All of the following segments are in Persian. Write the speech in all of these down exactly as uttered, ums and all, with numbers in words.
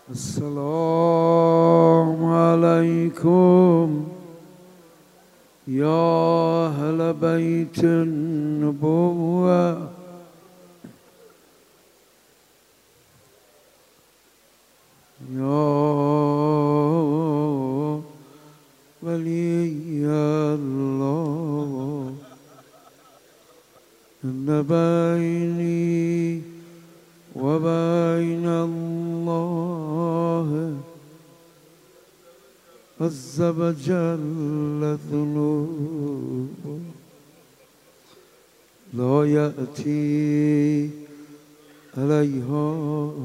السلام عليكم يا أهل بيت النبوة يا ولي الله إن بيني وبين الله عز وجل ذنوب لا يأتي عليها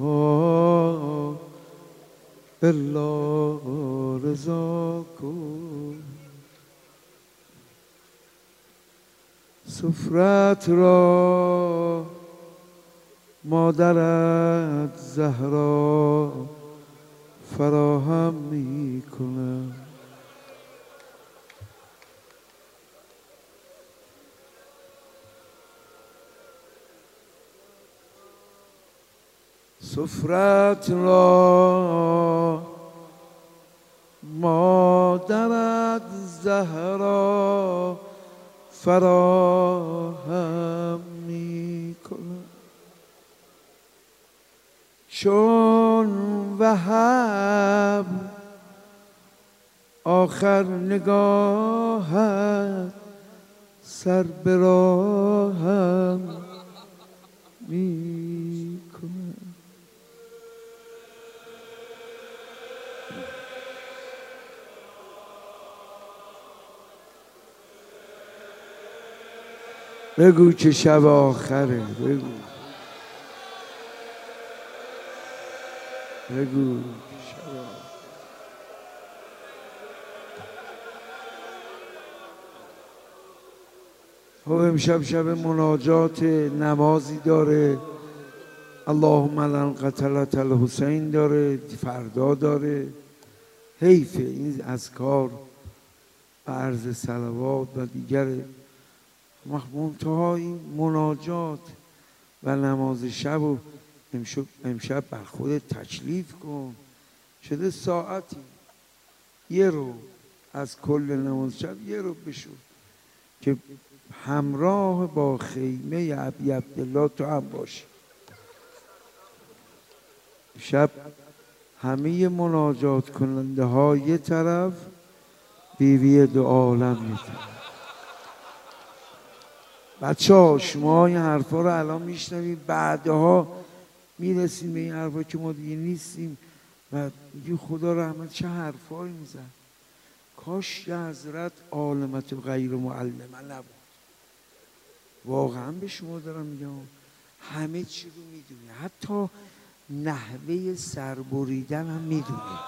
إلا رزاكم. سفرت را مادرت زهرا فراهم می کنم. سفرت را مادرت زهرا فراهم می کنم. چون وهب آخر نگاهت سر به راهم می کنم. بگو که شب آخره. بگو بگو شب آخره. خب امشب شب مناجات نمازی داره. اللهم لعن قتلة الحسین داره، فردا داره. حیفه این اذکار و عرض صلوات و دیگر منتها این مناجات و نماز شب و امشب, امشب بر خودت تکلیف کن. شده ساعتی یه رو از کل نماز شب یه رو بشو که همراه با خیمه ابی عبدالله تو هم باشی. شب همه مناجات کننده ها یه طرف، بیوی دو عالم یه طرف. بچه ها شما این حرفا رو الان میشنوید، بعدها میرسیم به این حرفا که ما دیگه نیستیم و میگه خدا رحمت چه حرفایی میزن. کاش که حضرت عالمت و غیر معلمه نبود. واقعا به شما دارم میگم همه چی رو میدونه، حتی نحوه سربریدن هم میدونه.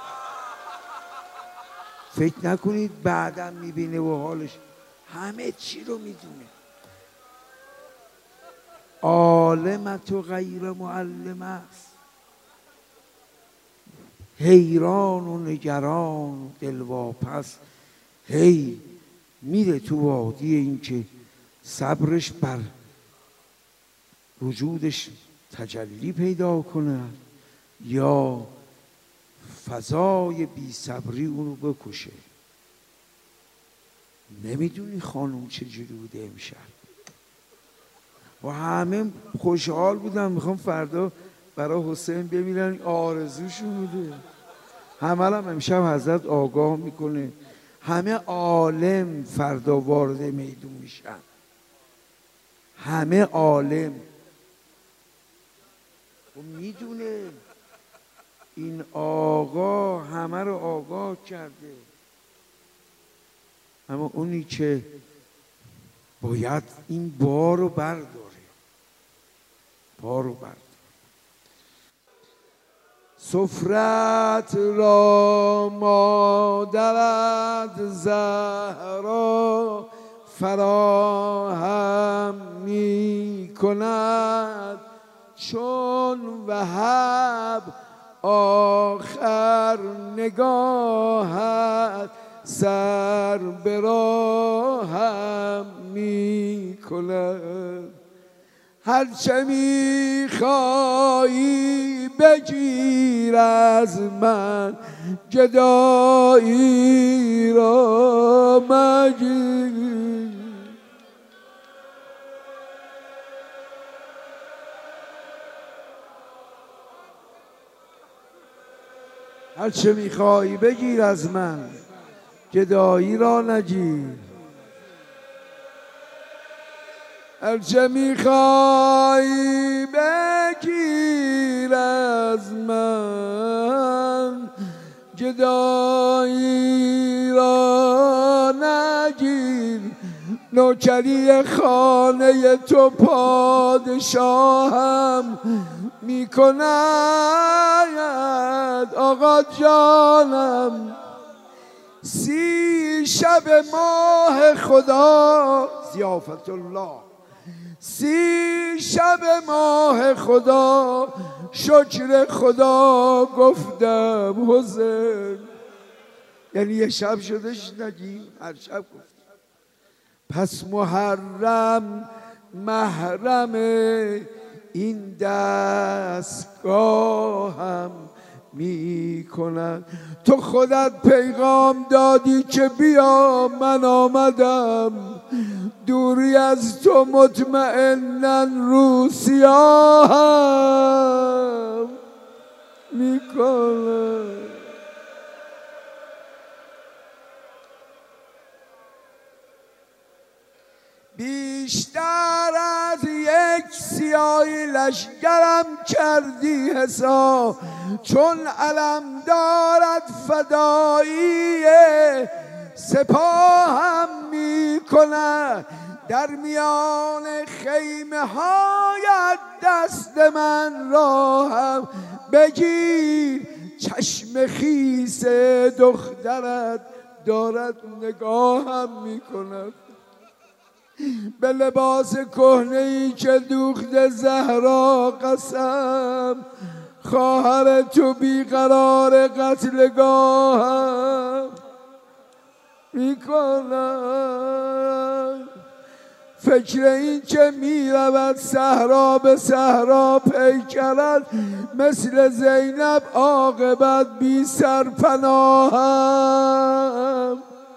فکر نکنید بعدم میبینه و حالش، همه چی رو میدونه. عالمت و غیر معلم است، حیران و نگران و دلواپس هی میره تو وادی این که صبرش بر وجودش تجلی پیدا کنه یا فضای بی صبری اونو بکشه. نمیدونی خانوم چجوری بوده امشب و همه خوشحال بودن میخوام فردا برای حسین ببینن آرزوشون بوده. همه هم امشب حضرت آگاه میکنه همه عالم فردا وارد میدون میشن. همه عالم و میدونه این آقا همه رو آگاه کرده، اما اونی که باید این بار رو برداره، بار رو برداره. سفرت را مادرت زهرا فراهم می کند. چون وهب آخر نگاهت سر به راهم می کند. هرچه میخوایی بگیر از من، گدایی را مگیر. هرچه میخوایی بگیر از من، گدایی را نگیر. هرچه میخوایی بگیر از من، گدایی را نگیر. نوکری خانه تو پادشاهم میکند آقا جانم. سی شب ماه خدا ضیافت الله، سی شب ماه خدا شکر خدا گفتم حسین. یعنی یه شب شدش نگیم، هر شب گفتم. پس محرم محرم این دستگاهم می کند. تو خودت پیغام دادی که بیا، من آمدم. دوری از تو مطمئناً رو سیاهم می کند. بیشتر از یک سیاهی لشگرم کردی حساب، چون علم دارد فدایی سپاهم می کند. در میان خیمه هایت دست من را هم بگیر، چشم خیس دخترت دارد نگاهم می کند. به لباس کهنه‌ای که دوخت زهرا قسم، خواهر تو بیقرار قتلگاهم میکنم. فکر این که میرود صحرا به صحرا پیکرد، مثل زینب عاقبت بی سرپناهم.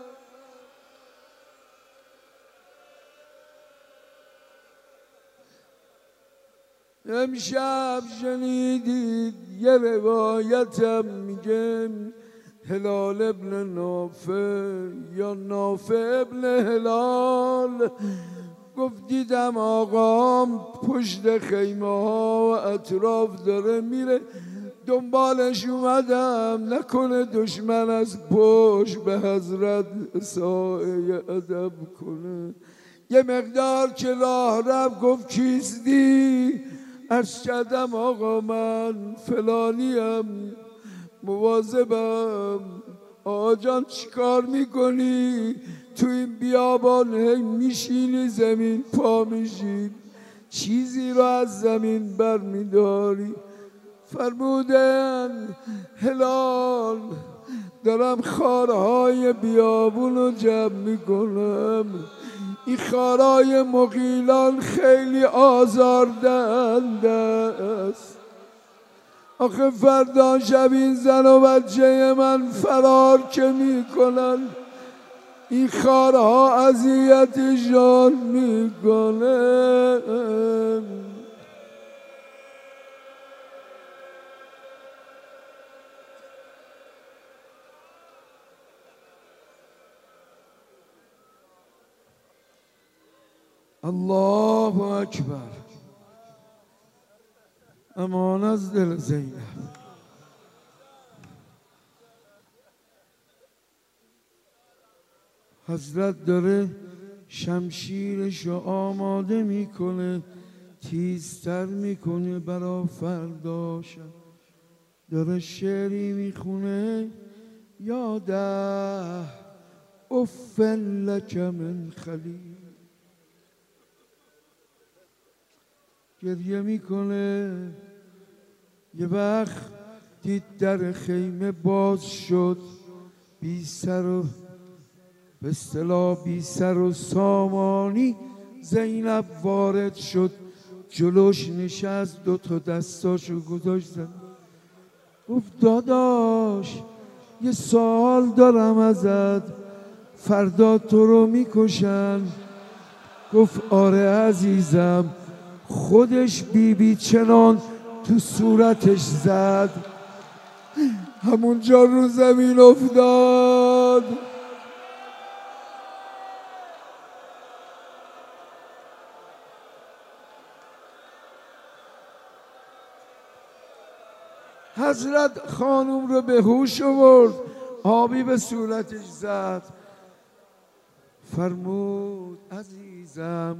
امشب شنیدید یه روایتم میگم هلال ابن نافع یا نافع ابن هلال گفت دیدم آقام پشت خیمه ها و اطراف داره میره، دنبالش اومدم نکنه دشمن از پشت به حضرت سایه ادب کنه. یه مقدار که راه رفت گفت کیستی؟ عرض کردم آقا من فلانیم، مواظبم. آقا جان چیکار میکنی؟ تو این بیابان هی میشینی زمین پا میشی، چیزی رو از زمین بر میداری؟ فرمودن هلال دارم خارهای بیابون رو جمع میکنم، این خارای مغیلان خیلی آزاردهنده است. آخه فردا شب این زن و بچه من فرار که میکنن، این خارها اذیتشان میکنن. الله اکبر. امان از دل زینب. حضرت داره شمشیرشو آماده میکنه، تیزتر میکنه برا فرداشم. داره شعری میخونه یاده افن لک من خلیل. گریه میکنه. یه وقت دید در خیمه باز شد، بی سر و به اصطلاح بی سر و سامانی زینب وارد شد. جلوش نشست، دو تا دستاشو گذاشت زد، گفت داداش یه سوال دارم ازت، فردا تو رو میکشن. گفت آره عزیزم. خودش بی بی چنان تو صورتش زد، همونجا رو زمین افتاد. حضرت خانوم رو به هوش آورد، آبی به صورتش زد، فرمود عزیزم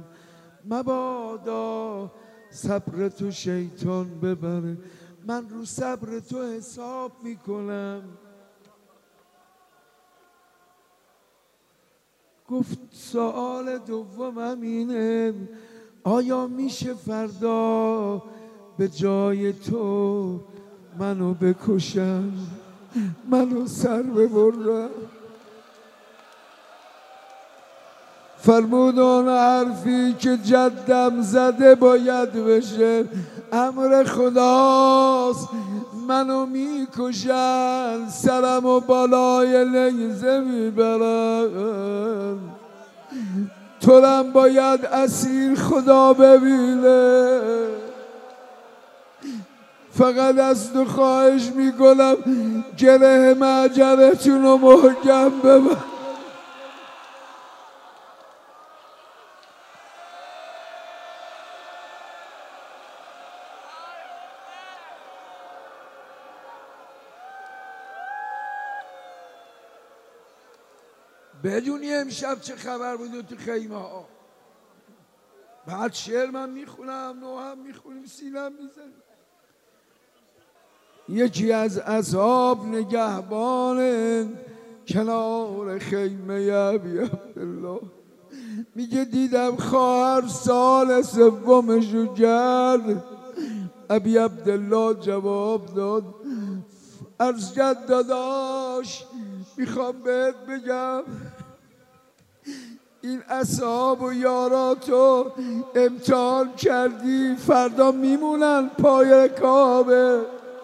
مبادا صبر تو شیطان ببره، من رو صبر تو حساب میکنم. گفت سوال دومم اینه، آیا میشه فردا به جای تو منو بکشن، منو سر ببرن؟ فرمود آن حرفی که جدم زده باید بشه، امر خداست، منو میکشن، سرمو بالای نیزه میبرن، تورم باید اسیر خدا ببینه. فقط از تو خواهش میکنم گره معجرتون رو محکم ببر. بدونی امشب چه خبر بوده تو خیمه ها؟ بعد شعر من میخونم، نو هم میخونیم، سینم میزنیم. یکی از اصحاب نگهبان کنار خیمه ابی عبدالله میگه دیدم خواهر سال سومشو کرد. ابی عبدالله جواب داد، عرض کرد داداش میخوام بهت بگم این اصحاب و یاراتو امتحان کردی، فردا میمونن پای کعبه.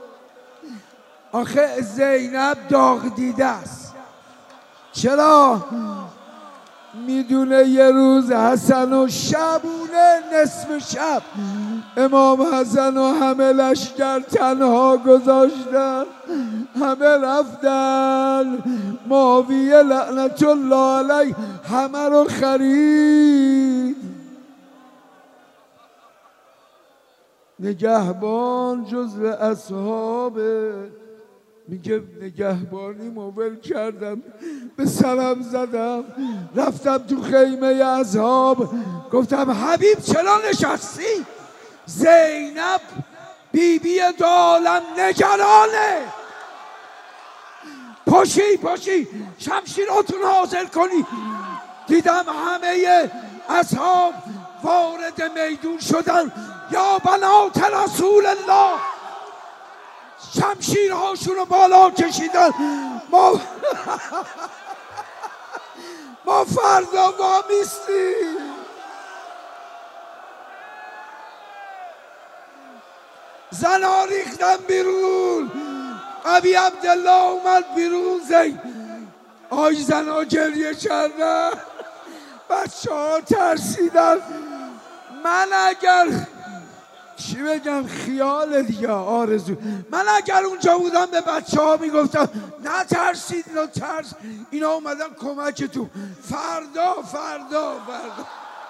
آخه زینب داغ دیده است. چرا؟ میدونه یه روز حسن و شبونه نصف شب امام حسن و همه لشکر تنها گذاشتن، همه رفتن، معاویه لعنت الله علیه همه رو خرید. نگهبان جزو اصحابه، میگه نگهبانی موبل کردم، به سرم زدم، رفتم تو خیمه اصحاب، گفتم حبیب چرا نشستی؟ زینب بیبی دو عالم نگرانه، پاشی پاشی شمشیراتون حاضر کنی. دیدم همه اصحاب وارد میدون شدن، یا بنات رسول الله، شمشیرهاشون رو بالا کشیدن. ما ما فردا وامیستیم. زنا ریختن بیرون، ابی عبدالله اومد بیرون، زی آی زنا گریه کردن، بچه ها ترسیدن. من اگر چی بگم، خیال دیگه، آرزو، من اگر اونجا بودم به بچه ها میگفتم نه ترسید، اینا ترس، اینا اومدن کمک تو، فردا فردا فردا.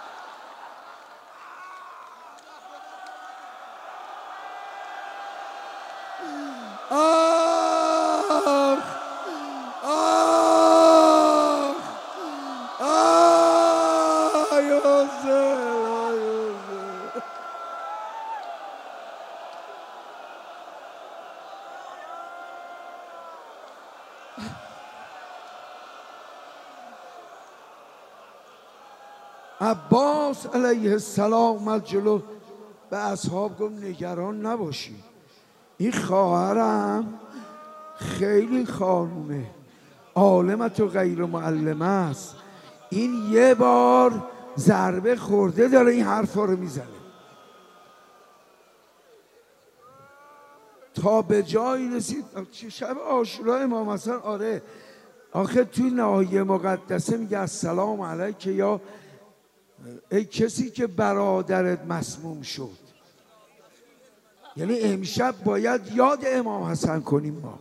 آه آه آه یوسف. عباس علیه السلام اومد جلو، به اصحاب گفت نگران نباشی، این خواهرم خیلی خانومه، عالمت و غیر معلمه است، این یه بار ضربه خورده داره این حرفا رو میزنه. تا به جایی رسید. شب عاشورا امام حسن آره آخه توی ناحیه مقدسه میگه السلام علیک یا ای کسی که برادرت مسموم شد. یعنی امشب باید یاد امام حسن کنیم ما.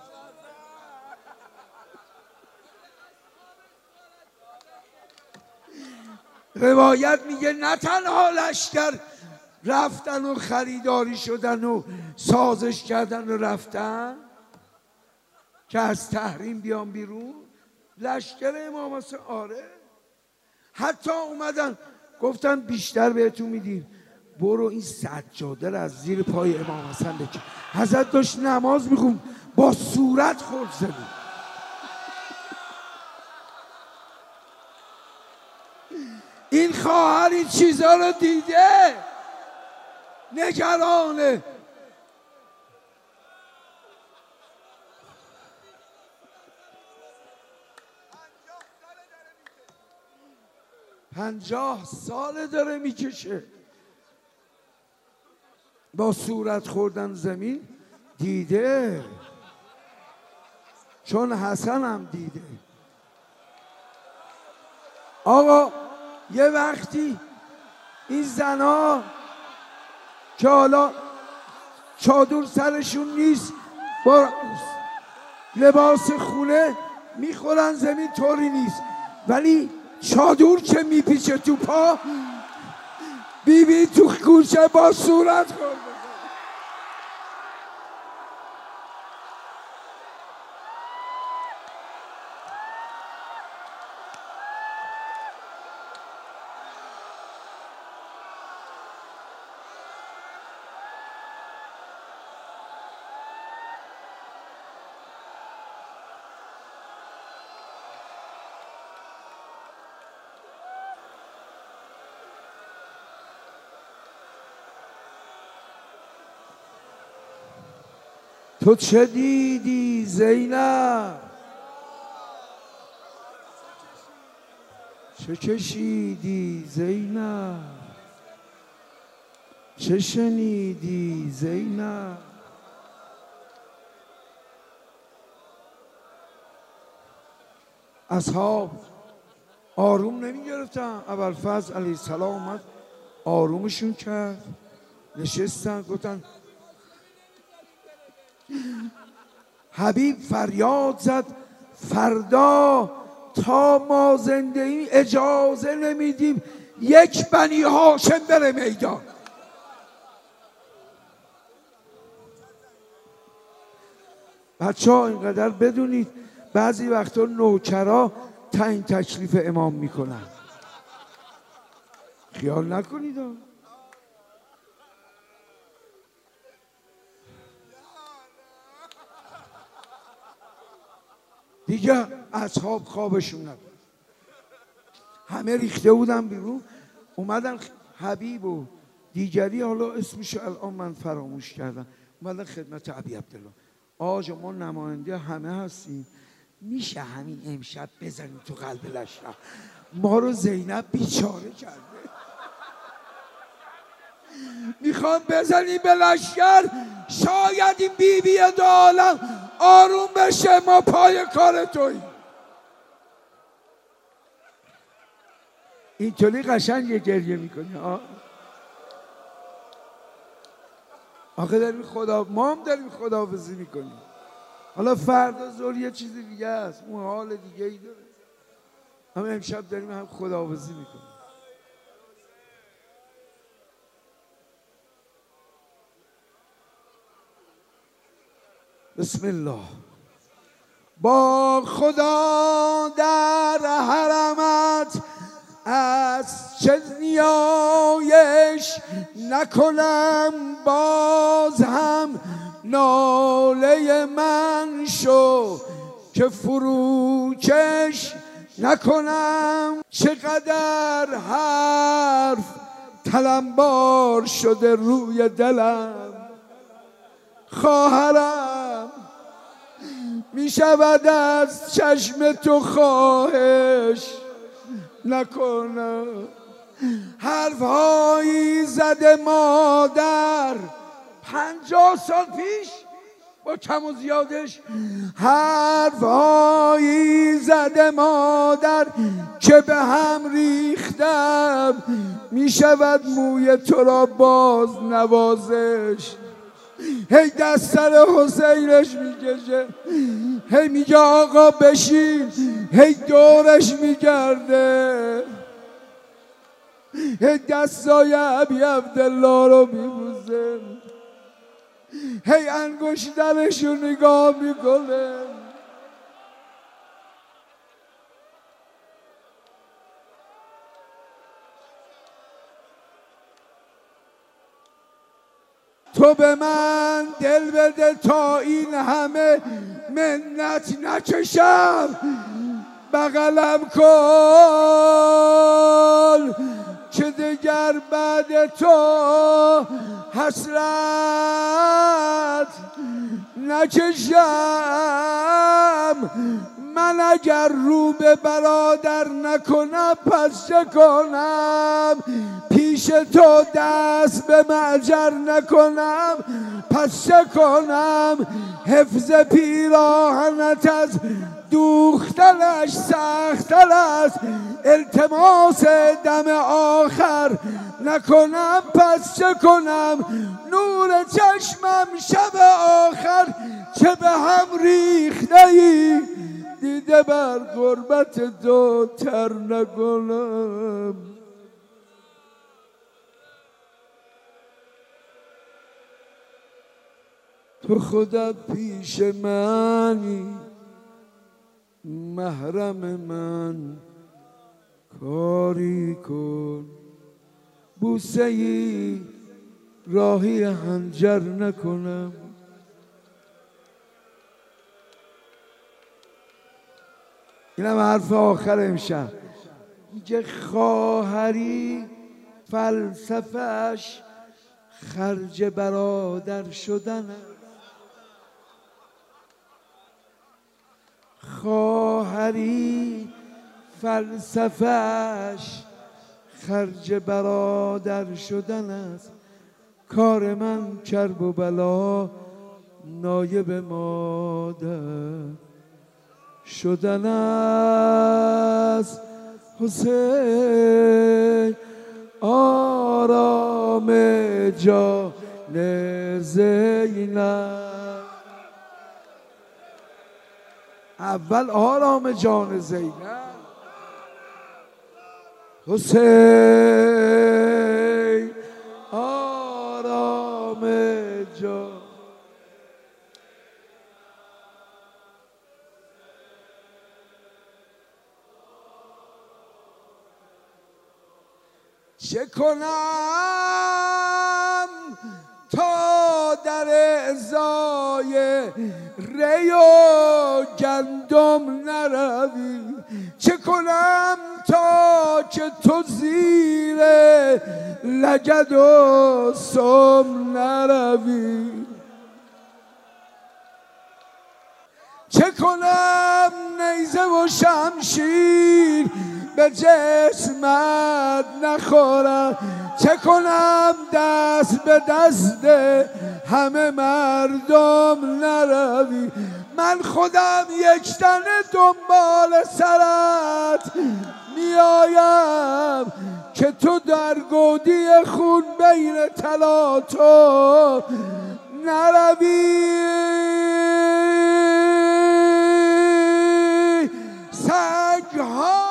روایت میگه نه تنها لشکر رفتن و خریداری شدن و سازش کردن و رفتن که از تحریم بیان بیرون، لشکر امام حسن آره حتی اومدن گفتن بیشتر بهتون میدیم، برو این سجاده رو از زیر پای امام حسن بکن. حضرت داشت نماز میخون با صورت خورد زمین. این خواهر این چیزا رو دیده، نگرانه. پنجاه سال داره میکشه با صورت خوردن زمین. دیده، چون حسن هم دیده. آقا یه وقتی این زنها که حالا چادر سرشون نیست با لباس خونه میخورن زمین، طوری نیست، ولی چادر که میپیچه تو پا، بی بی تو گوشه با صورت خورده. تو چه دیدی زینب؟ چه کشیدی زینب؟ چه شنیدی زینب؟ اصحاب آروم نمی گرفتن. ابوالفضل علیه السلام اومد آرومشون کرد، نشستن گفتن حبیب فریاد زد فردا تا ما زنده ایم اجازه نمیدیم یک بنی هاشم بره میدان. بچه ها اینقدر بدونید بعضی وقتا نوکرا تعیین تکلیف امام میکنن، خیال نکنید. دیگه اصحاب خوابشون نبود، همه ریخته بودن بیرون. اومدن حبیب و دیگری، حالا اسمشو الان من فراموش کردم، اومدن خدمت ابی عبدالله. آجا ما نماینده همه هستیم، میشه همین امشب بزنیم تو قلب لشکر؟ ما رو زینب بیچاره کرده، میخوام بزنیم به لشکر، شاید این بی بی دو عالم آروم بشه، ما پای کار توییم. اینطوری قشنگ گریه میکنی. آخه داریم خدا، ما هم داریم خداحافظی میکنیم. حالا فردا ظهر یه چیز دیگه است، اون حال دیگه ای داره. هم امشب داریم هم خداحافظی میکنیم. بسم الله. با خدا در حرمت از چه نیایش نکنم، باز هم ناله من شو که فروکش نکنم. چقدر حرف تلمبار شده روی دلم، خواهرم می شود از چشم تو خواهش نکنم. حرفهایی زده مادر پنجاه سال پیش، با کم و زیادش حرفایی زده مادر که به هم ریختم، می شود موی تو را باز نوازش. هی دست سر حسینش میکشه، هی میگه آقا بشین، هی دورش میگرده، هی دستای ابی عبدالله رو میبوزه، هی انگشترش رو نگاه میکنه. تو به من دل بده تا این همه منت نکشم، بغلم کن که دیگر بعد تو حسرت نکشم. من اگر رو به برادر نکنم پس چه کنم؟ پیش تو دست به معجر نکنم پس چه کنم؟ حفظ پیراهنت از دوختنش سخت‌تر است، التماس دم آخر نکنم پس چه کنم؟ نور چشمم شب آخر چه به هم ریخته ای، دیده بر غربت تو تر نکنم. تو خودت پیش منی، محرم من کاری کن، بوسه ای راهی هنجر نکنم. اینم حرف آخر امشب. میگه خواهری فلسفه‌اش خرج برادر شدن، خواهری فلسفه‌اش خرج برادر شدن است. کار من کرب و بلا نایب مادر شدن است. حسین آرام جان زینب، اول آرام جان زینب. حسین آرام جان. چه کنم تا در ازای ری و گندم نروی؟ چه کنم تا که تو زیر لگد و سم نروی؟ چه کنم نیزه و شمشیر به جسمت نخورم؟ چه کنم دست به دست همه مردم نروی؟ من خودم یک تنه دنبال سرت میایم که تو در گودی خون بین تلاطم نروی. سگ‌ها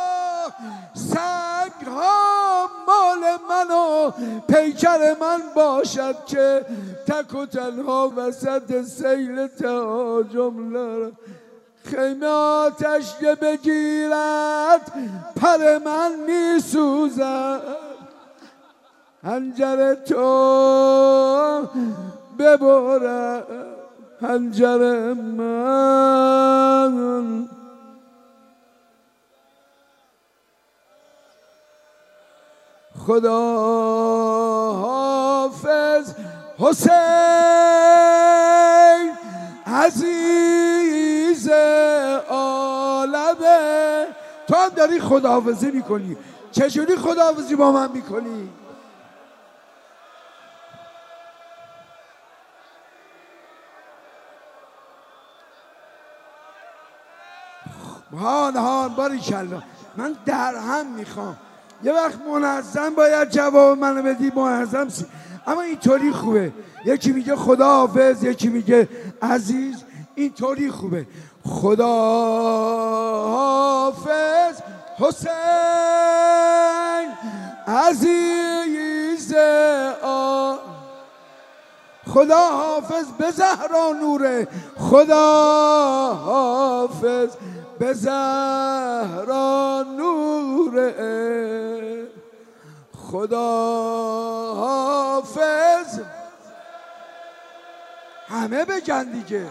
سگ‌ها مال من و پیکر من باشد که تک و تنها وسط سیل تهاجم نرم. خیمه آتش که بگیرد پر من می سوزد، حنجر تو ببرد حنجر من. خدا حافظ حسین عزیز عالمه. تو هم داری خداحافظی میکنی، چجوری خداحافظی با من میکنی؟ هان هان باریکلا. من در هم میخوام یه وقت منظم باید جواب منو بدی، منظم سی. اما اینطوری خوبه، یکی میگه خدا حافظ، یکی میگه عزیز، اینطوری خوبه. خدا حافظ حسین عزیز آ، خدا حافظ به زهرا نوره، خدا حافظ به زهرا نوره، خدا حافظ. همه بگن دیگه.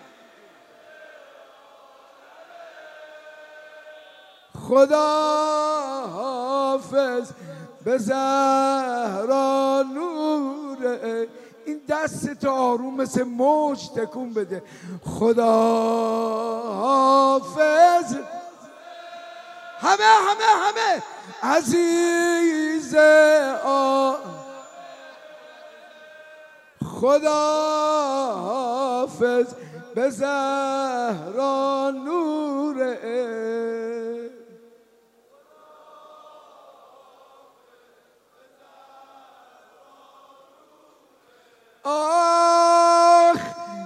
خدا حافظ به زهرا نوره. این دست آروم مثل موج تکون بده. خدا حافظ. همه همه همه عزیز آ، خدا حافظ به زهرا نوره. آخ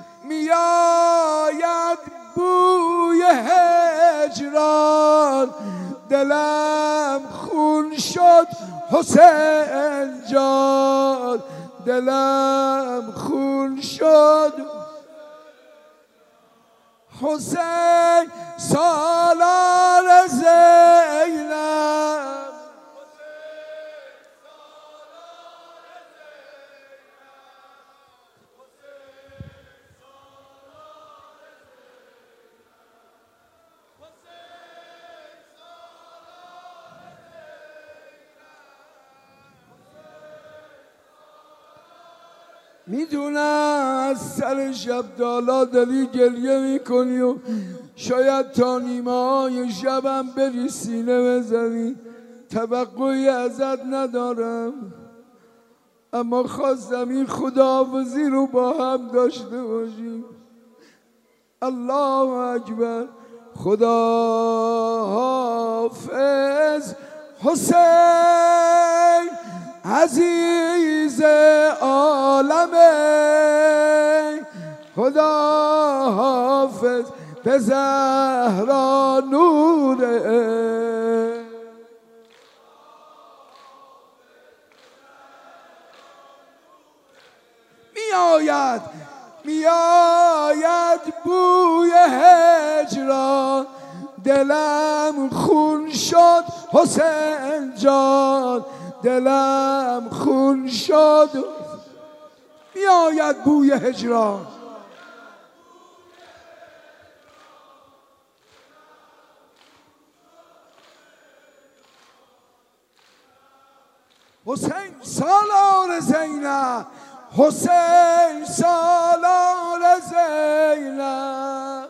میاید بوی هجران، دلم خون شد حسین جان، دلم خون شد حسین سالار زینب. میدونم از سر شب دالا داری گریه میکنی و شاید تا نیمه های شبم بری سینه بزنی. توقعی ازت ندارم، اما خواستم این خداحافظی رو با هم داشته باشیم. الله اکبر. خدا حافظ حسین عزیز عالمه، خدا حافظ به زهرا نوره. میآید میآید بوی هجران، دلم خون شد حسین جان، دلم خون شد. میآید بوی هجران. حسین سالار زینب، حسین سالار زینب.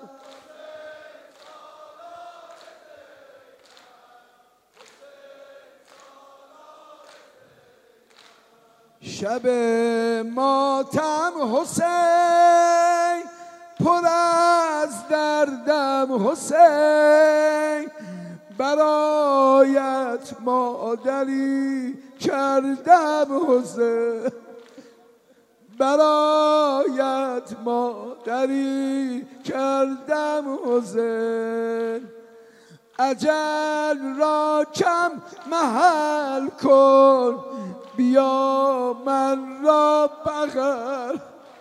شب ماتم حسین، پر از دردم حسین، برایت مادری کردم حسین، برایت مادری کردم حسین. اجل را کم محل کن، بیا من را بغل.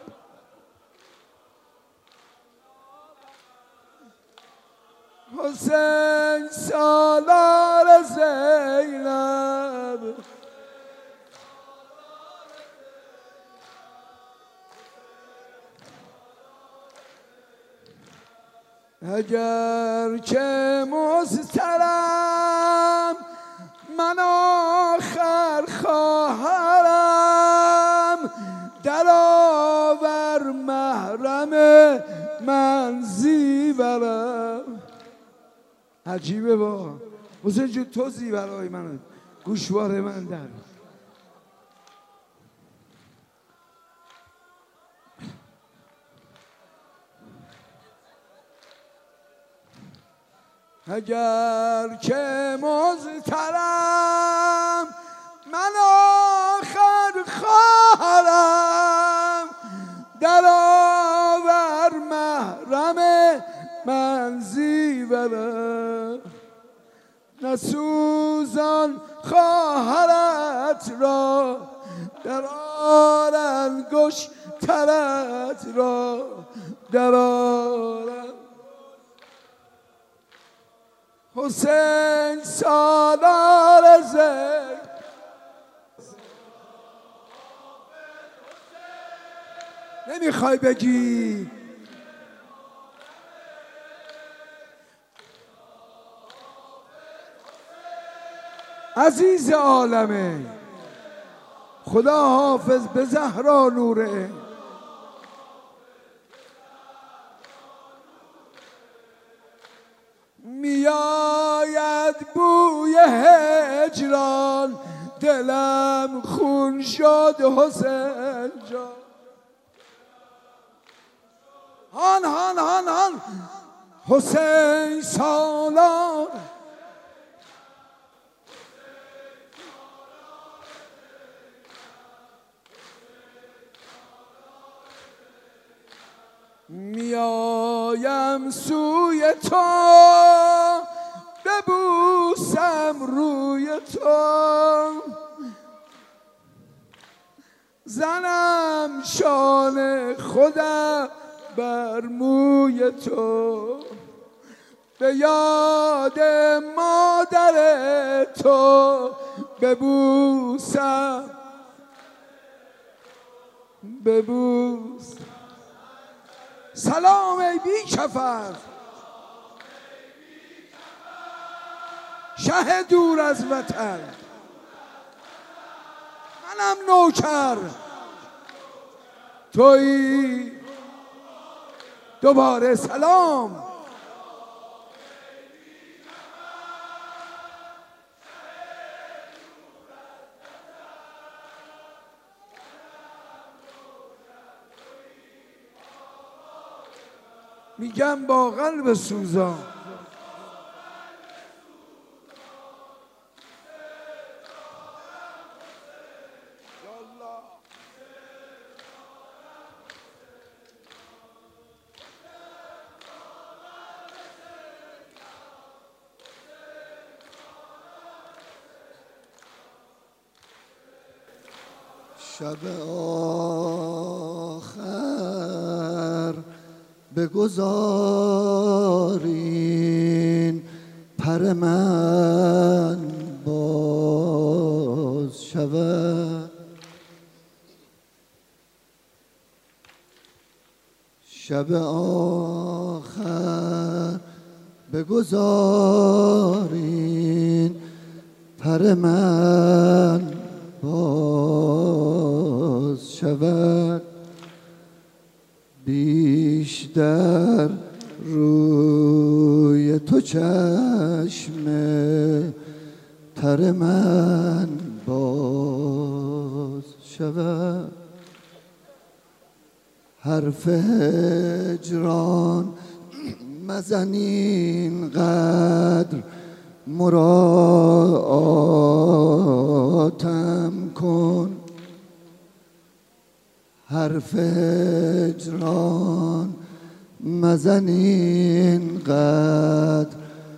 حسین سالار زینب. اگر که مضطرم من آخر خواهرم، درآور محرم من زیورم. عجیبه با حسین جون، تو زیورای من، گوشوار من در. اگر که مضطرم من آخر خواهرم، در آور محرم من زیورم. نسوزان خواهرت را، در آر انگشت ترت را، در آر حسین سالار زین. نمیخوای بگی عزیز عالمه، خدا حافظ به زهرا نوره. میاید بوی هجران، دلم خون شد حسین جان. هان هان هان هان حسین سالار. میایم سوی تو، ببوسم روی تو، زنم شانه خودم بر موی تو، به یاد مادر تو ببوسم، ببوس. سلام ای بی کفر، شه دور از وطن، منم نوکر تویی دوباره. سلام میگم با قلب سوزان. شب آخر بگذارین پر من باز شود. شب آخر بگذارین پر من باز شود. بیشتر روی تو چشم تر من باز شود. حرف هجران مزنین قدر مراعاتم کن. حرف هجران مزنین قدر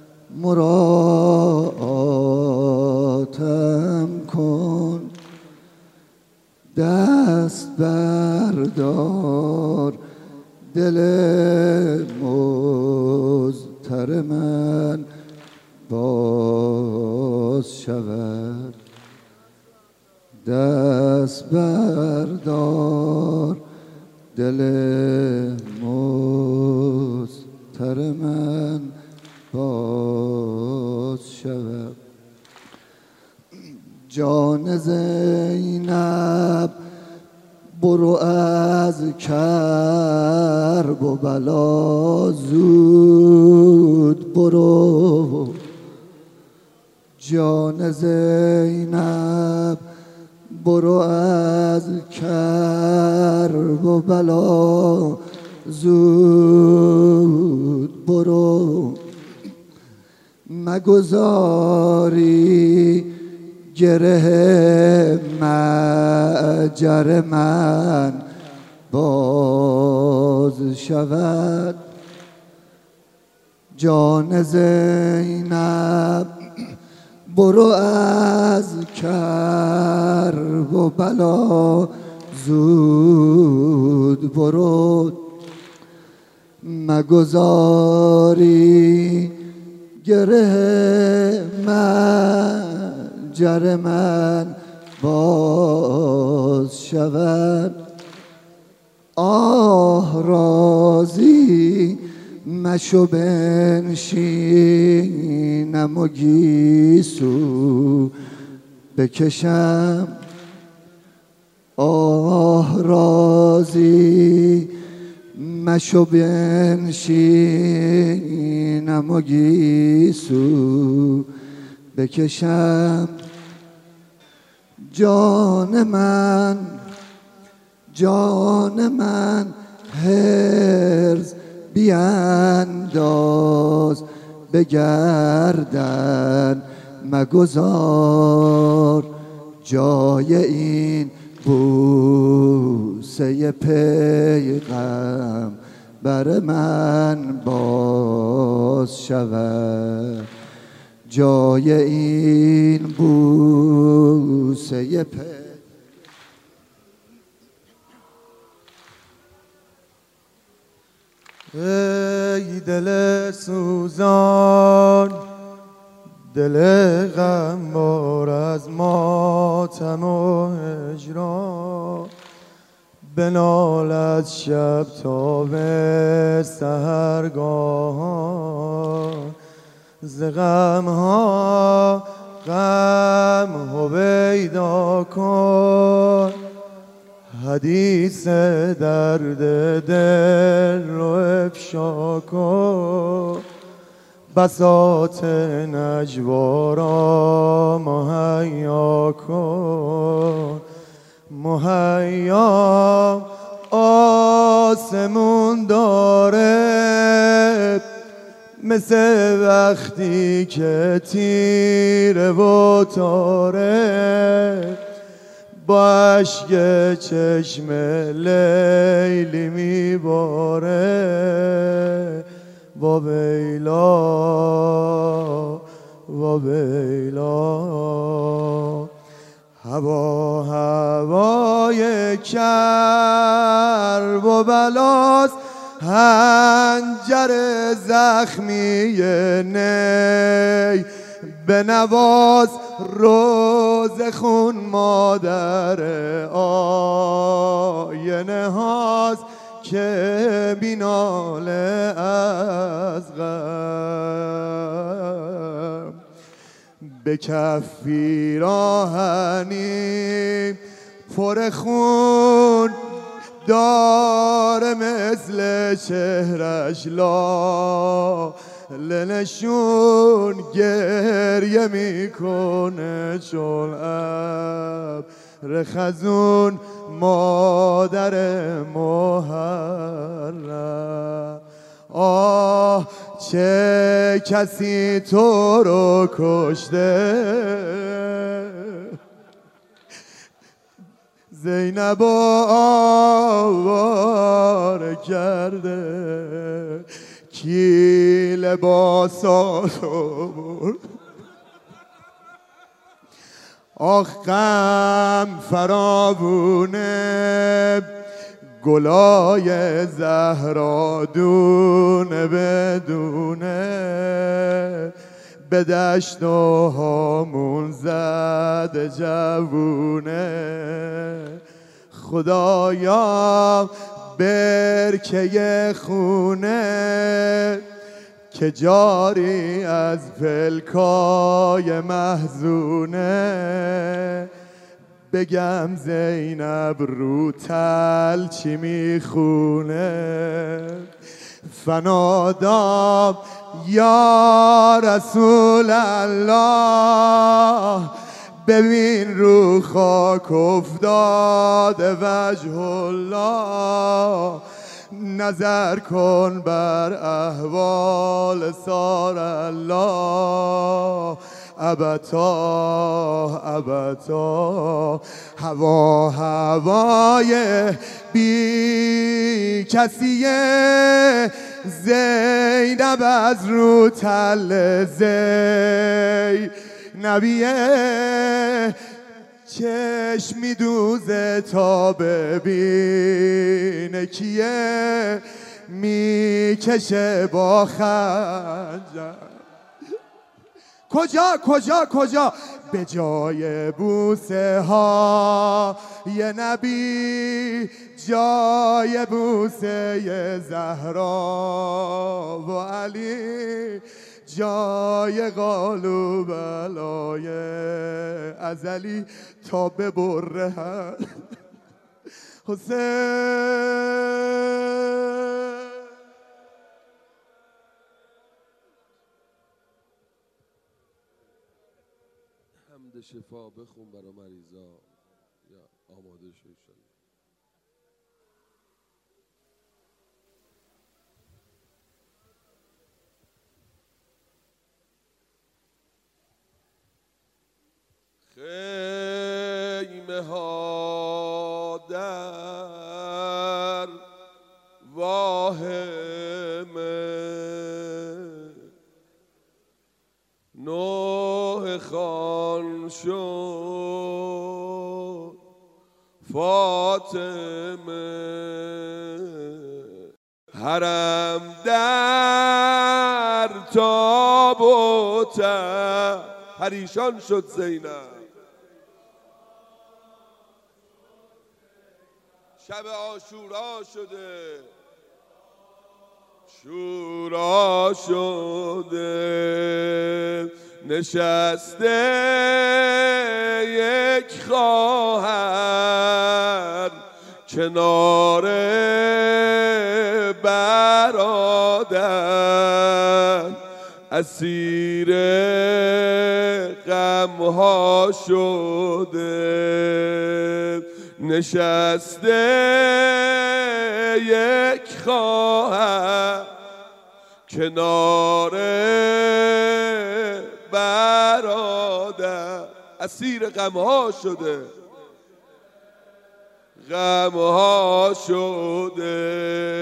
مراعاتم کن. دست بردار دل مضطر من باز شود. دست بردار دل مضطر من باز شود. جان زینب برو از کرب و بلا زود برو. جان زینب برو از کرب و بلا زود برو. مگذاری گره مجر من باز شود. جان زینب برو از کرب و بلا زود برو. مگذاری گره مجر من باز شود. آه رازی مشو بنشینم و گیسو بکشم. آه رازی مشو بنشینم و گیسو بکشم. جان من جان من هرز بیانداز به گردن مگذار. جای این بوسه پیغمبر بر من باز شود. جای این بوسه پیغمبر. ای دل سوزان دل غمبار از ماتم و هجران، بنالد شب تا به سحرگاهان. ز غمها غم هویدا کن، حدیث درد دل رو افشا کن. بساط نجوا را مهیا کن، مهیا آسمون داره مثل وقتی که تیره و تاره. با اشک چشم لیلی میباره. و ویلا و ویلا هوا هوای کرب و بلاست، حنجر زخمی نی بنواز. روز خون مادر آینه هاست که بیناله از غم. به کف پیراهنی پر خون داره مثل چهرش لاله نشون. گریه میکنه چون ابر خزون مادر محرم. آه چه کسی تو رو کشته، زینب آواره کرده. کی لباساتو برد، آخ غم فراوونه. گلای زهرا دونه بدونه به دشت و هامون زده جوونه. خدایا برکه خونه که جاری از پلکای محزونه. بگم زینب رو تل چی میخونه. فنادا یا رسول الله، ببین رو خاک افتاده وجه الله. نظر کن بر احوال سار الله ابتا ابتا هوا هوای بی کسیه زینب از رو تل زی نبیه چشمی دوزه تا ببینه کیه میکشه با خنجر کجا کجا کجا به جای بوسه ها یه نبی جای بوسه ی زهرا و علی جای قالو بلای ازلی تا ببره حسین. حمد شفا بخون برا مریضا یا آماده شو انشالله. خیمه ها در واهمه نوح خان شد فاطمه حرم در تابوت پریشان شد زینب شب عاشورا شده شورا شده نشسته یک خواهر کنار برادر اسیر غمها شده نشسته یک خواهر کنار برادر اسیر غمها شده غمها شده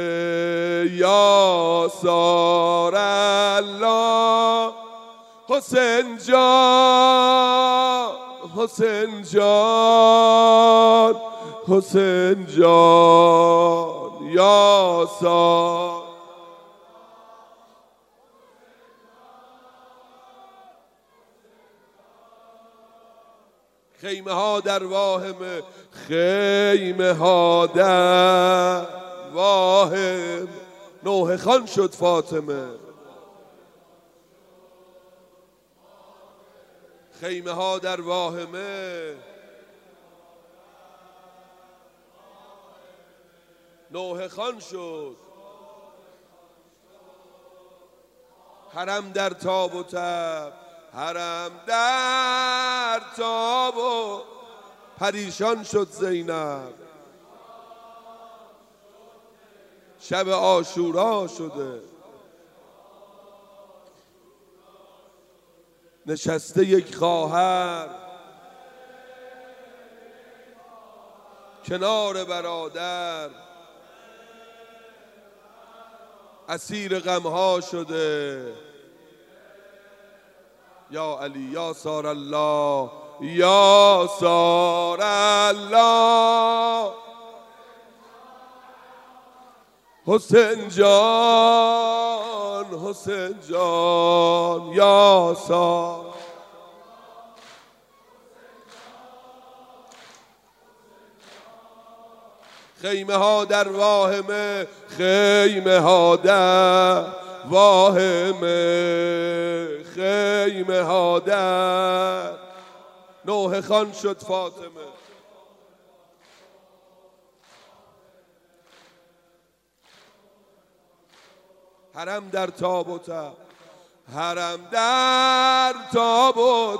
یا سار الله حسین جان حسین جان حسین جان یا سار خیمه ها در واهمه خیمه ها در واهم نوح خان شد فاطمه خیمه ها در واهمه نوح خان شد حرم در تاب و تب حرم در تاب و پریشان شد زینب شب عاشورا شده نشسته یک خواهر کنار برادر اسیر غمها شده یا علی یا سار الله یا سار الله حسین جان حسین جان یا سار خیمه ها در واهمه خیمه ها در واهمه خیمه ها در نوح خان شد فاطمه حرم در تاب و تب حرم در تاب و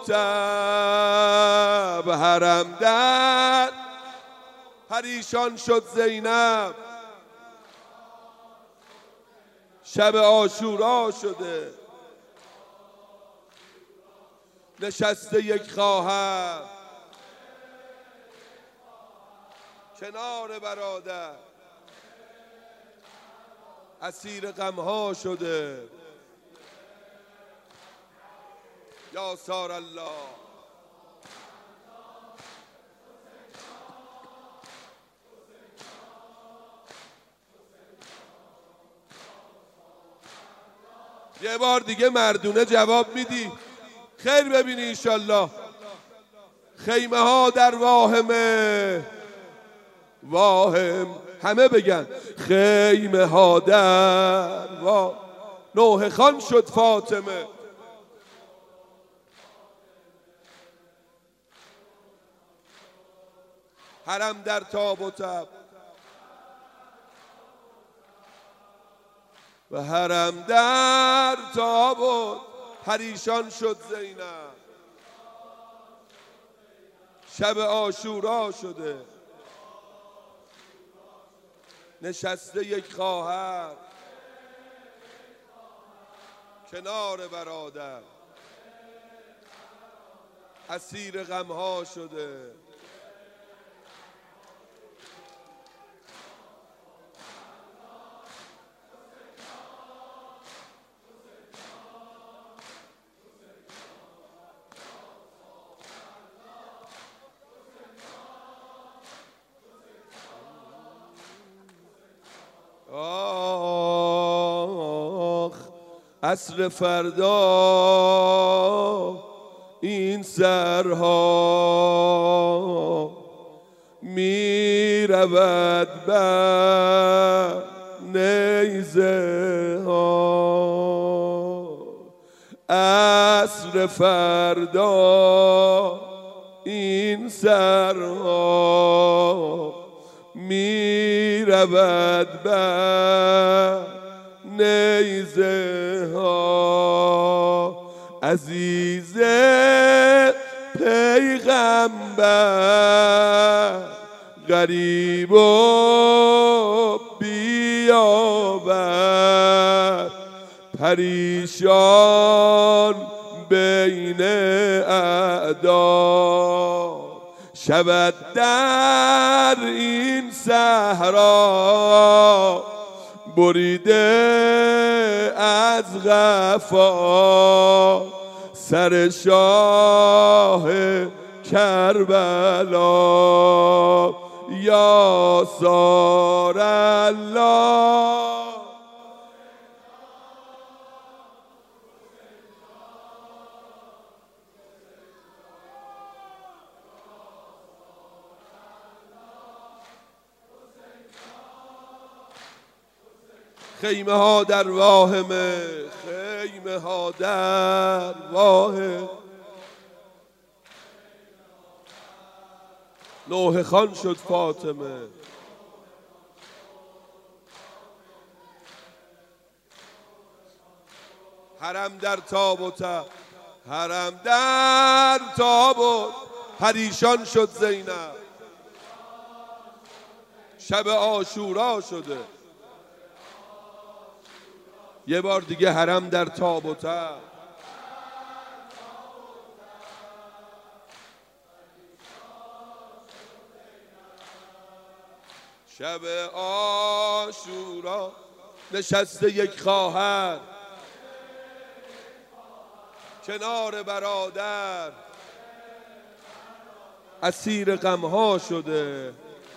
تب حرم در پریشان شد زینب شب عاشورا شده، نشسته یک خواهر کنار برادر، اسیر غمها شده. یا سار الله. یه بار دیگه مردونه جواب میدی؟ خیر ببینی انشالله. خیمه ها در واهمه، واهم همه بگن خیمه ها در واهم. نوح خان شد فاطمه. حرم در تاب و تب و حرم در تاب و پریشان شد زینب. شب عاشورا شده، نشسته یک خواهر کنار برادر، اسیر غمها شده. آخ عصر فردا این سرها می رود بر نیزه ها. عصر فردا این سرها می رود بر نیزه ها. عزیز پیغمبر غریب و بیابر، پریشان بین اعدا. شود در این صحرا بریده از قفا، سر شاه کربلا. یا سار الله. خیمه ها در واهمه، خیمه ها در واهم. نوح خان شد فاطمه. حرم در تاب و تب، حرم در تاب و پریشان شد زینب. شب عاشورا شده. یه بار دیگه حرم در تاب و تب. شب عاشورا نشسته یک خواهر کنار برادر، اسیر غمها شده.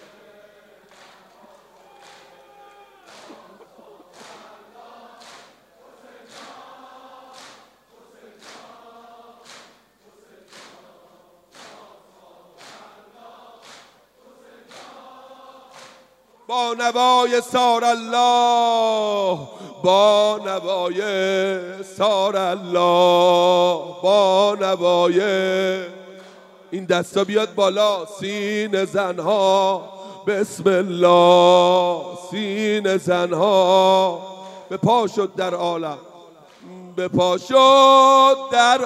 با نوای سار الله، با نوای سار الله، با نوای. این دستا بیاد بالا. سین زنها بسم الله، سین زنها به پا شد در عالم، به پا شد در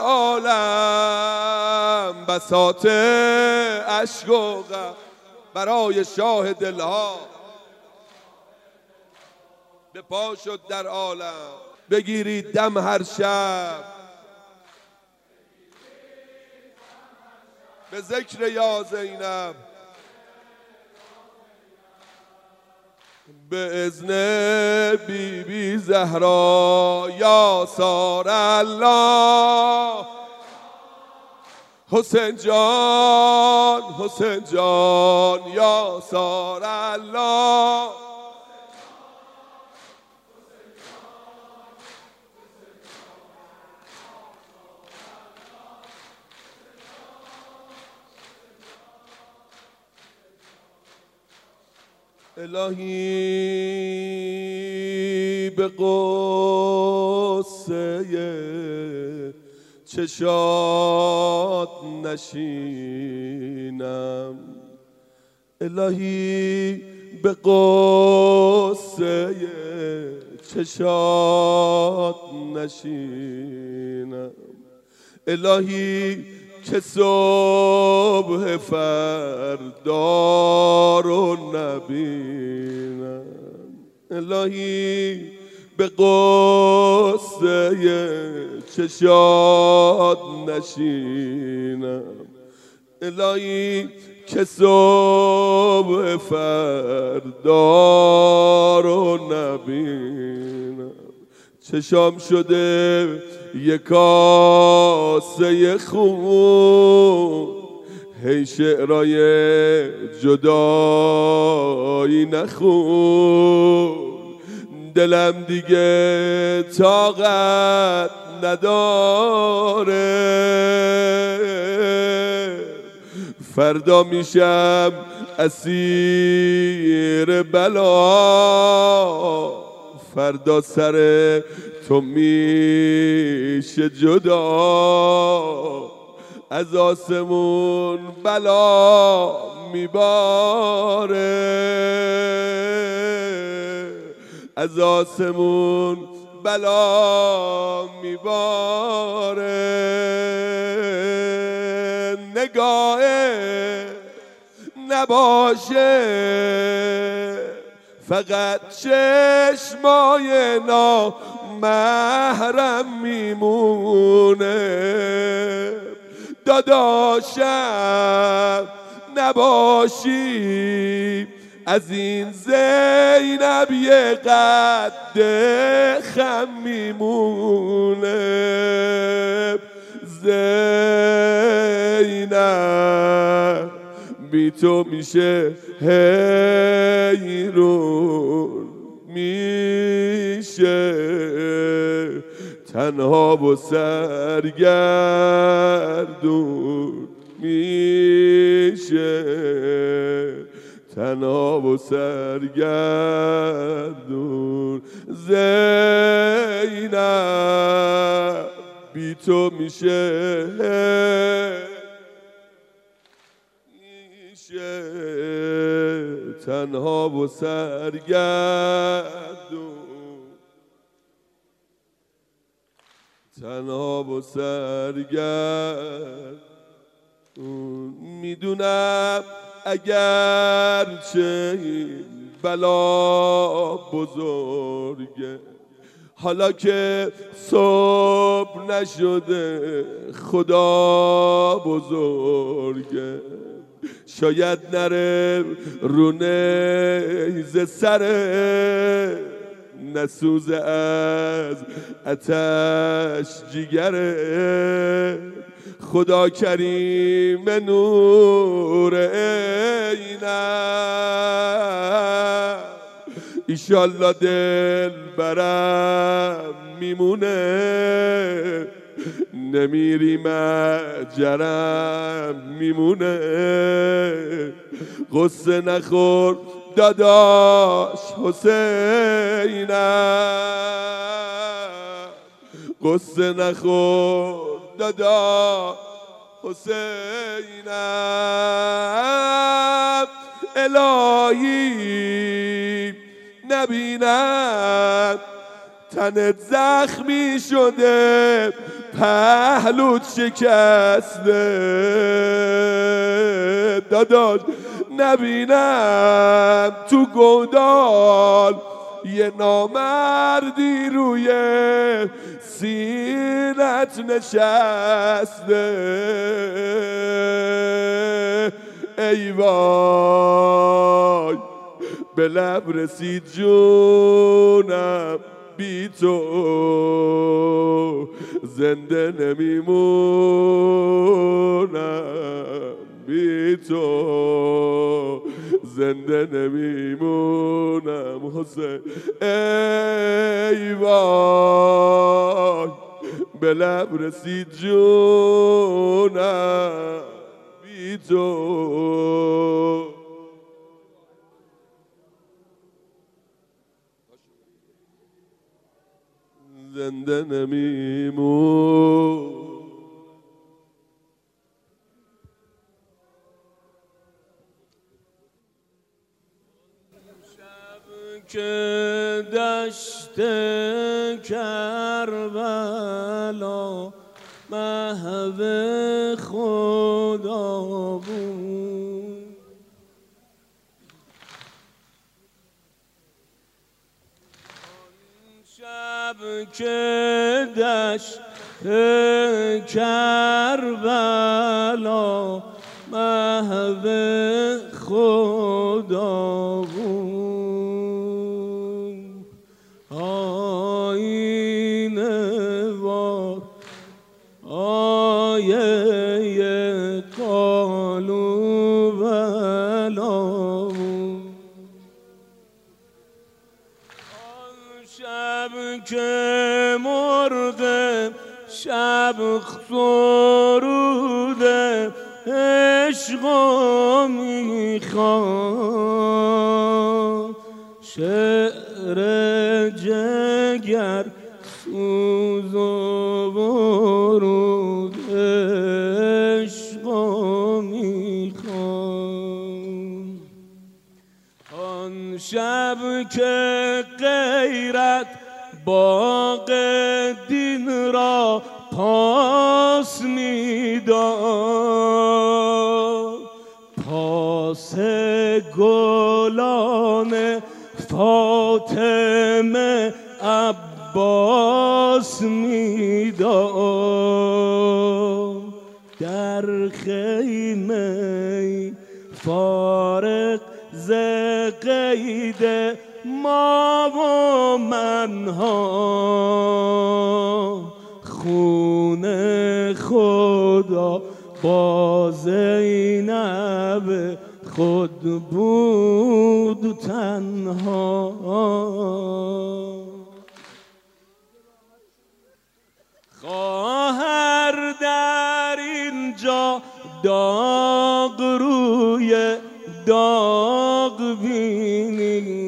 عالم. بساط اشک و غم برای شاه دلها. به پا شد در عالم. بگیرید دم هر شب به ذکر یا زینب، به اذن بی بی زهرا یا سار الله. حسین جان حسین جان یا سار الله. الهی به قصه چشات نشینم، الهی به قصه چشات نشینم، الهی که صبح فردا رو نبینم، الهی به قصه چشات نشینم، الهی که صبح فردا رو نبینم. چشام شده یک کاسه خون، هی شعرای جدایی نخون، دلم دیگه طاقت نداره، فردا میشم اسیر بلا، فردا سر تو میشه جدا، از آسمون بلا میباره، از آسمون بلا میباره. نگاه نباشه فقط چشمای نامحرم میمونه، داداشم نباشی از این زینب یه قد خم میمونه. زینب بی تو میشه حیرون، میشه تنها و سرگردون، میشه تنها و سرگردون. زینب بی تو میشه میشه تنها و سرگردون، تنها و سرگردون. میدونم اگر چه این بلا بزرگه، حالا که صبح نشده خدا بزرگه، شاید نره رونه ز سره، نسوزه از آتش جیگره. خدا کریم نور عینم، ایشالله دل برم میمونه، نمیری مجرم میمونه. قصه نخور داداش حسینم، قصه نخور داداش حسینم. الهی نبینم تنت زخمی شده، پهلوت شکسته، داداش نبینم تو گودال یه نامردی روی سینت نشسته ای وای به لب رسید جونم بی تو زنده نمیمونم بی تو زنده نمیمونم حسین ای وای به لب رسید جونم بی تو زنده نمیمون شب که دشت کربلا محو خدا بود شب که دشت کربلا محو خدا بود آینه وار آیه قالو بلا بود شب که مرغ شب سروده عشقو میخوان شعر جگر سوز و برود عشقو میخوان آن شب که غیرت باغ دین را پاس میداد پاس گلان فاطمه عباس میداد در خیمه فارغ ز قید ما و منها خون خدا با زینب خود بود تنها خواهر در اینجا داغ روی داغ بینی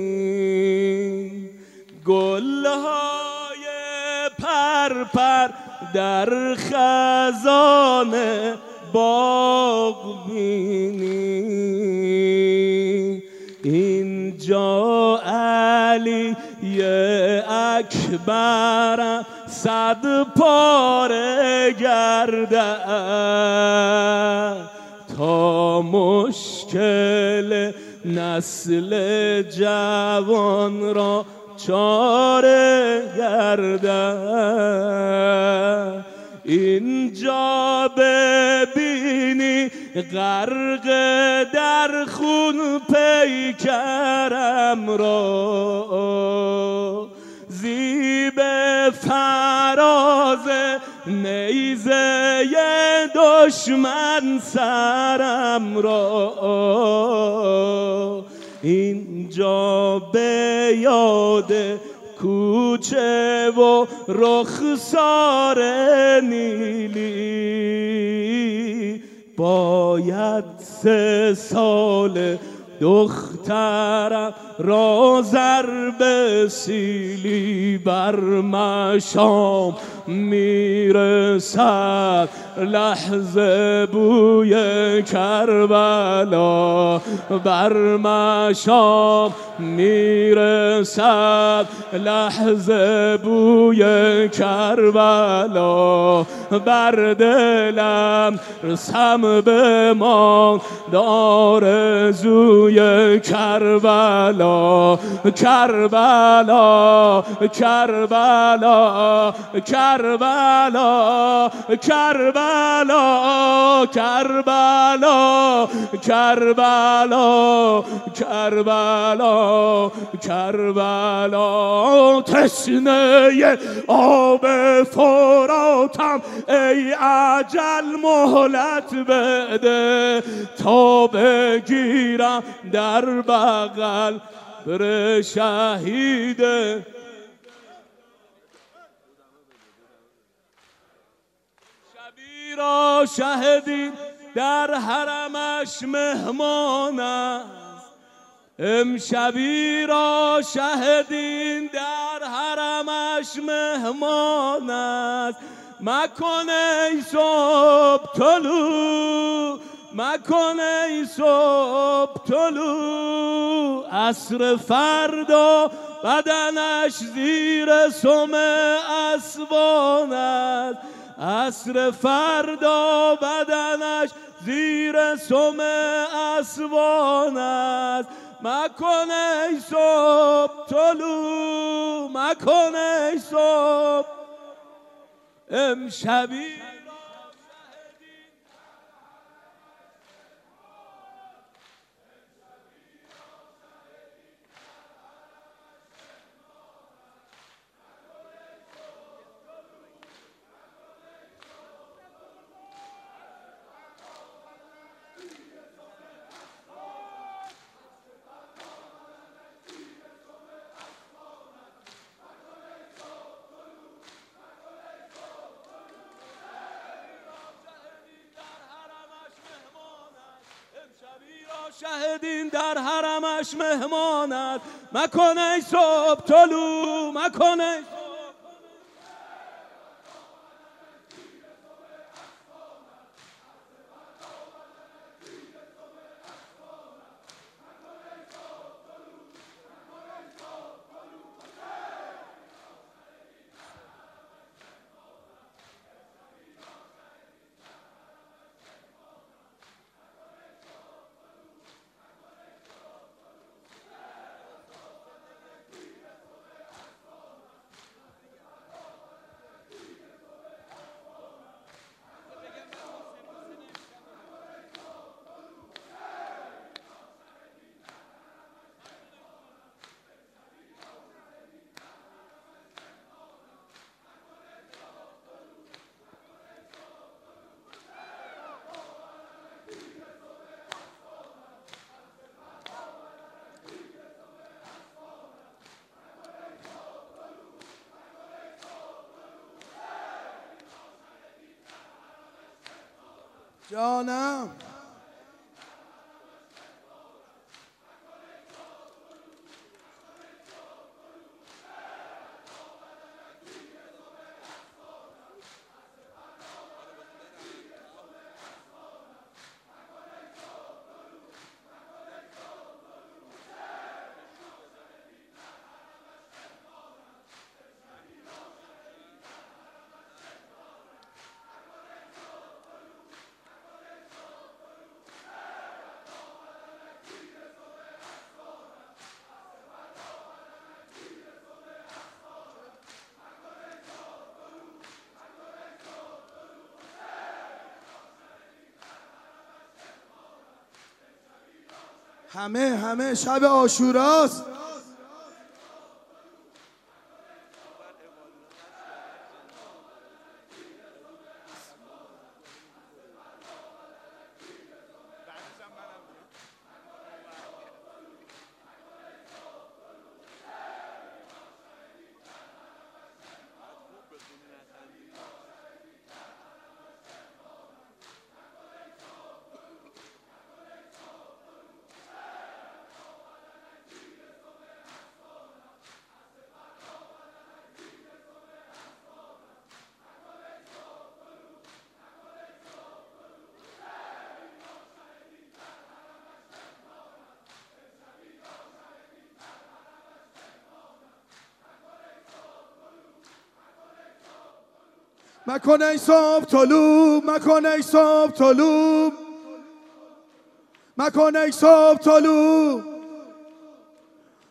گلهای پرپر در خزان باغ بینی اینجا علی اکبرم صد پاره گردد تا مشکل نسل جوان را چاره گردد اینجا ببینی غرق در خون پیکرم را زیب فراز نیزه دشمن سرم را اینجا به یاد کوچه و رخسار نیلی باید سه سال دخترم را ضرب سیلی بر مشام میرسد لحظه بوی کربلا بر مشام میرسد لحظه بوی کربلا بر دلم رسم بمان آرزوی کربلا کربلا کربلا کربلا کربلا کربلا کربلا کربلا کربلا کربلا تشنه آب فراتم ای اجل مهلت بده تا بگیرم در بغل بر شهیده. شبی را شهدی در حرمش مهمان است، امشبی را شهدین در حرمش مهمان است. مکن ای صبح طلوع مکن ای صبح طلوع، عصر فردا بدنش زیر سم اسبان است. عصر فردا بدنش زیر سم اسبان است. مکن ای صبح طلوع مکن ای صبح امشبی شهدین در حرمش مهمان است. مکن ای صبح طلوع مکن ای جانم همه همه شب عاشوراست. مکن ای صبح طلوع مکن ای صبح طلوع مکن ای صبح طلوع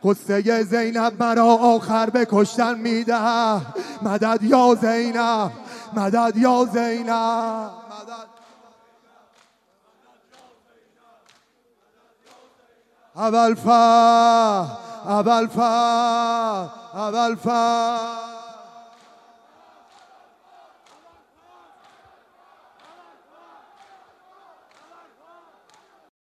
قصه زینب مرا آخر به کشتن میده. مدد یا زینب، مدد یا زینب. اول فا اول فا اول فا